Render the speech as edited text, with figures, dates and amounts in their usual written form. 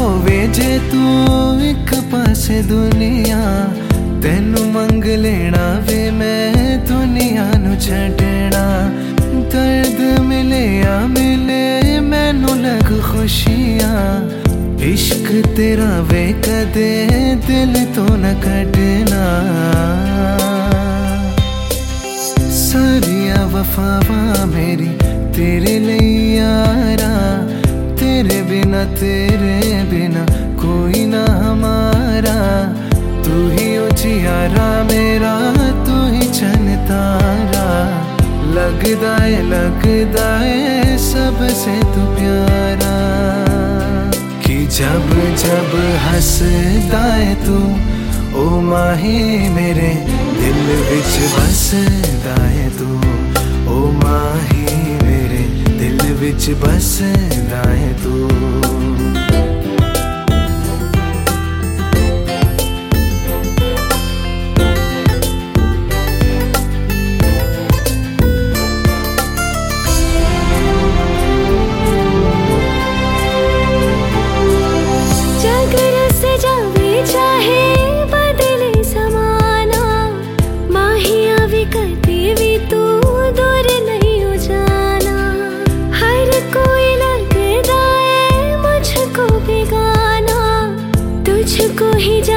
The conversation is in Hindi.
होवे जे तू एक पासे दुनिया, तेनू मंग लेना वे मैं दुनिया नू छड्डना। दर्द मिले या मिले मैनू लग खुशियां, इश्क तेरा वे कदे दिल तो न कटना। सारिया वफावा मेरी तेरे लिए यारा, तेरे बिना कोई ना हमारा। तू ही उजियारा मेरा, तू ही चन तारा। लगदा है सबसे तू प्यारा, कि जब जब हंसदा है तू ओ माही मेरे दिल विच बसदा है तू। ओ माही मेरे दिल विच बसदा है तू। तुझको ही